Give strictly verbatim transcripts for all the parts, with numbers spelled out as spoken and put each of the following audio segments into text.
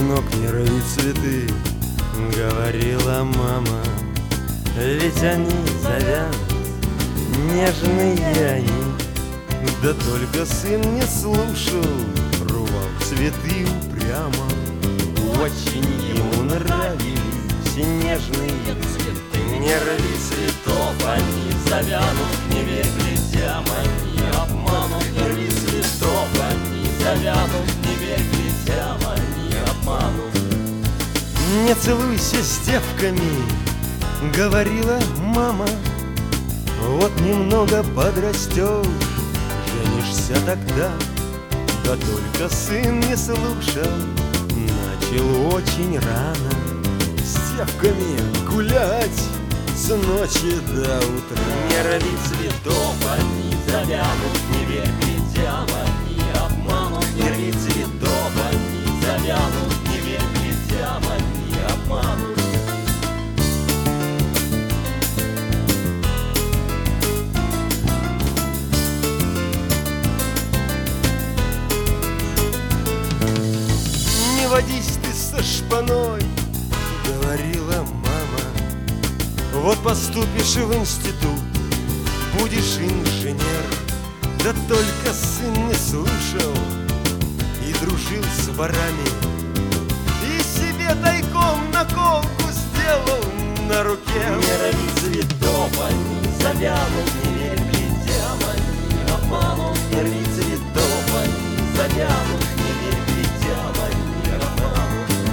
сынок, не рви цветы, говорила мама, ведь они завянут, нежные они. Да только сын не слушал, рвал цветы упрямо. Очень ему нравились нежные цветы. Не рви цветов, они завянут, не верь глядям, они обманут. Не рви цветов, они завянут, не верь глядям, они обманут. Не целуйся с девками, говорила мама, вот немного подрастешь, женишься тогда. Да только сын не слушал, начал очень рано с девками гулять с ночи до утра. Не рви цветов, они завянут, не верь глядям, они обманут. Не рви цветов, они завянут, не верь глядям, они обманут. Не водись ты со шпаной, говорила мама, вот поступишь в институт, будешь инженер. Да только сын не слушал и дружил с ворами, и себе тайком наколку сделал на руке. Не рви цветов, они завянут, не верь глядям, они обманут. Не рви цветов, они завянут, не верь глядям, они обманут.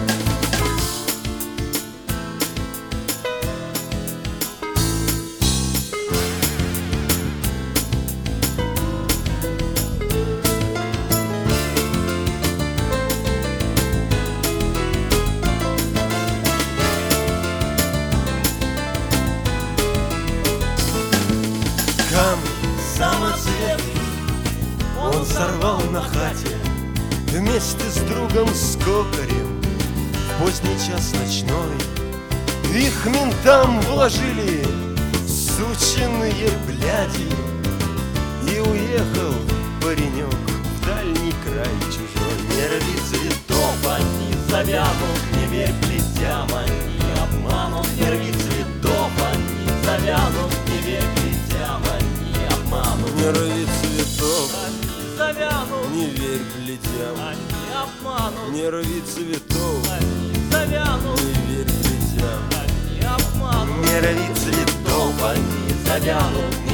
Камень самоцветный он сорвал на хате вместе с другом Скокарем в поздний час ночной. Их ментам вложили сучиные бляди, и уехал паренек в дальний край чужой. Не рви цветов, они завянут, не верь глядям, они обманут. Не рви цветов, они завянут, не верь глядям, они обманут. Не рви цветов, они завянут, не верь глядям, они обманут. Не рви цветов, они завянут, не верь глядям, они обманут. Не рви цветов, они завянут.